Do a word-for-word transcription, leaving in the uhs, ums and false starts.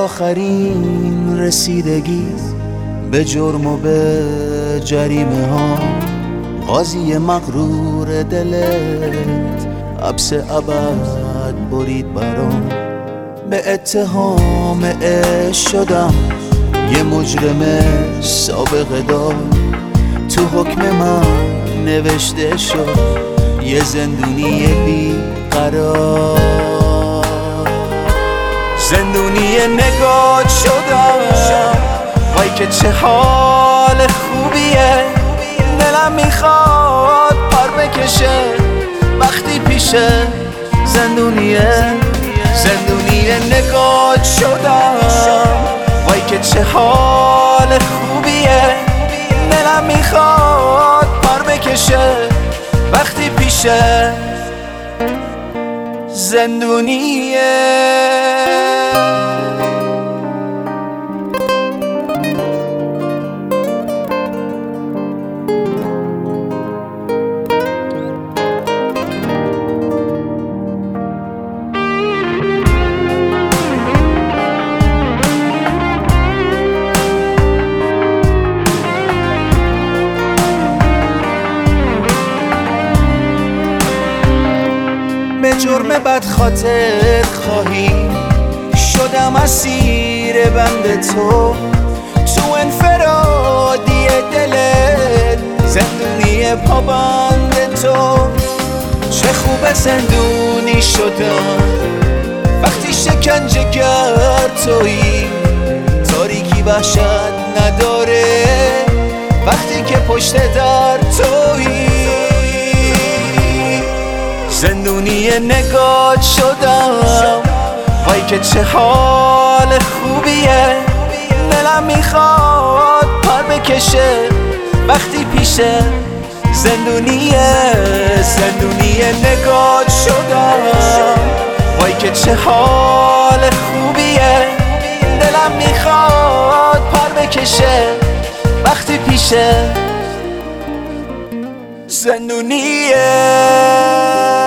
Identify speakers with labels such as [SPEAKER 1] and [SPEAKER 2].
[SPEAKER 1] آخرین رسیدگی به جرم و به جریمه ها، قاضی مغرور دلت حبس ابد برید برام. به اتهام عشق شدم یه مجرم سابقه دار، تو حکم من نوشته شد یه زندونی بی قرار. زندونی نگات شدم، وای که چه حال خوبیه. دلم میخواد پر بکشه وقتی پیشه زندونیه. زندونی نگات شدم، وای که چه حال خوبیه. دلم میخواد پر بکشه وقتی پیشه زندونیه. به جرم بد خاطر خواهی شدم اسیر بند تو، تو انفرادی دلت زندونی پابند تو. چه خوب زندونی شدم وقتی شکنجه گر تویی. تاریکی وحشت نداره وقتی که پشت در تویی. زندونی نگات شدم، وای که چه حال خوبیه. دلم میخواد پر بکشه وقتی پیشه زندونیه. زندونی نگات شدم، وای که چه حال خوبیه. دلم میخواد پر بکشه وقتی پیشه زندونیه.